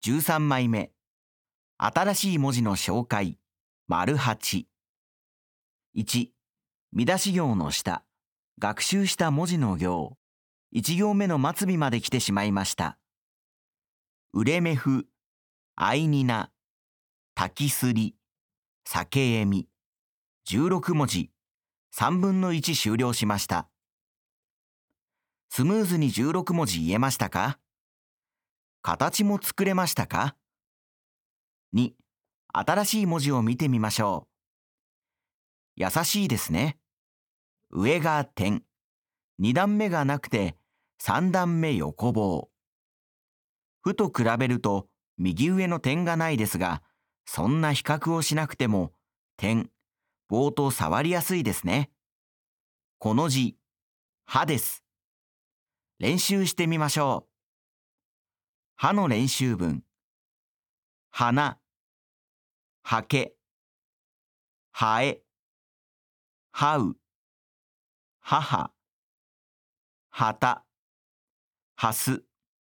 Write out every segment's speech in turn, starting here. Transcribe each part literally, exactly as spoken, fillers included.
じゅうさんまいめ。新しい文字の紹介。丸はち。いち、見出し行の下。学習した文字の行。いち行目の末尾まで来てしまいました。うれめふ、あいにな、たきすり、さけえみ。じゅうろく文字。さんぶんのいち終了しました。スムーズにじゅうろく文字言えましたか？形も作れましたか？に、新しい文字を見てみましょう。優しいですね。上が点。に段目がなくてさん段目横棒。ふと比べると右上の点がないですが、そんな比較をしなくても点、棒と触りやすいですね。この字、はです。練習してみましょう。はの練習文。花、はけ、はえ、はう、はは、はた、はす。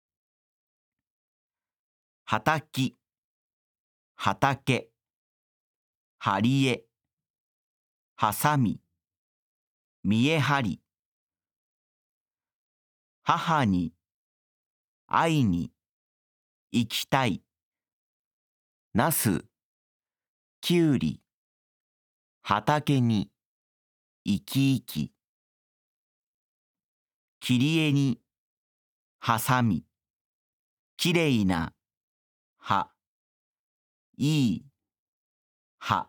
はたき、はたけ、はりえ、はさみ、みえはり。母に、会いに、行きたい。なす、きゅうり、畑に、生き生き。切り絵に、はさみ。きれいな、は。いい、は。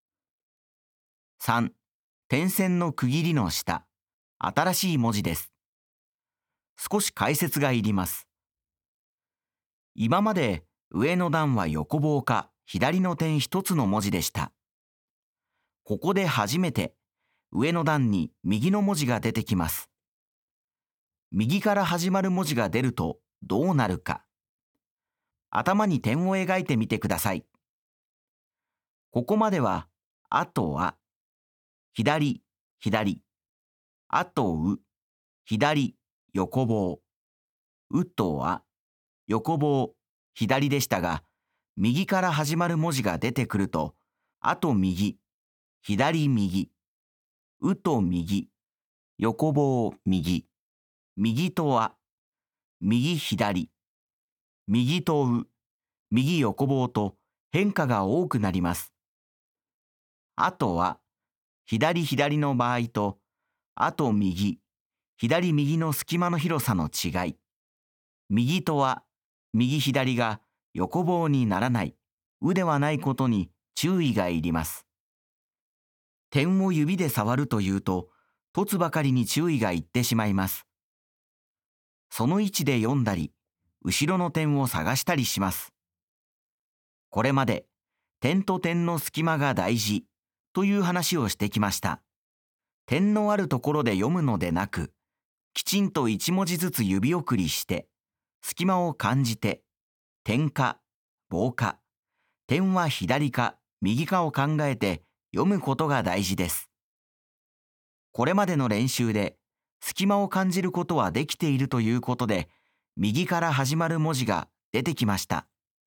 さん、点線の区切りの下。新しい文字です。少し解説がいります。今まで上の段は横棒か左の点一つの文字でした。ここで初めて上の段に右の文字が出てきます。右から始まる文字が出るとどうなるか。頭に点を描いてみてください。ここまでは、あとは、左、左、あとう、左、横棒、うとは、横棒、左でしたが、右から始まる文字が出てくると、あと右、左右、うと右、横棒右、右とは、右左、右とう、右横棒と変化が多くなります。あとは、左左の場合と、あと右、左右の隙間の広さの違い。右とは、右左が横棒にならない、うではないことに注意がいります。点を指で触るというと、凸ばかりに注意がいってしまいます。その位置で読んだり、後ろの点を探したりします。これまで、点と点の隙間が大事という話をしてきました。点のあるところで読むのでなく、きちんと一文字ずつ指送りして、隙間を感じて、点か棒か、点は左か右かを考えて読むことが大事です。これまでの練習で隙間を感じることはできているということで、右から始まる文字が出てきました。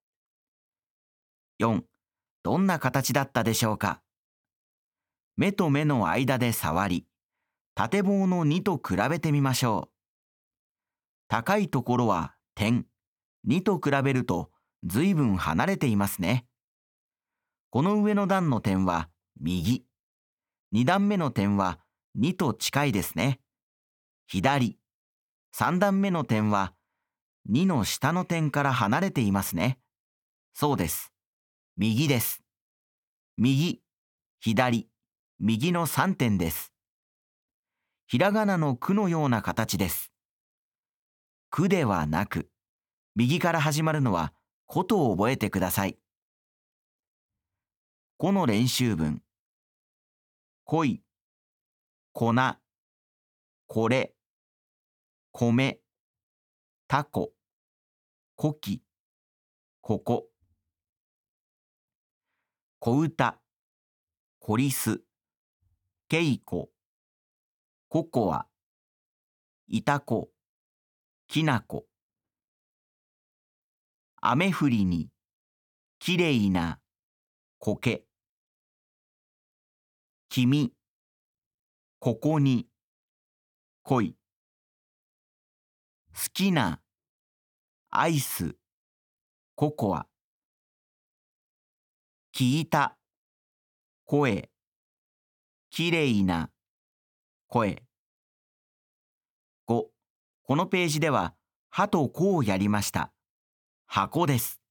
よん、どんな形だったでしょうか。目と目の間で触り、縦棒のにと比べてみましょう。高いところは点、にと比べるとずいぶん離れていますね。この上の段の点は右、に段目の点はにと近いですね。左、さん段目の点はにの下の点から離れていますね。そうです。右です。右、左、右のさんてんです。ひらがなのくのような形です。くではなく、右から始まるのはことを覚えてください。この練習文。濃い、粉、これ、米、タコ、こき、ここ。小歌、こりす、けいこ、ココア、いたこ、きなこ。 雨降りに、きれいな、苔。君、ここに、来い。好きな、アイス、ココア。聞いた、声、きれいな、声。ご、このページでは、はとこをやりました。箱です。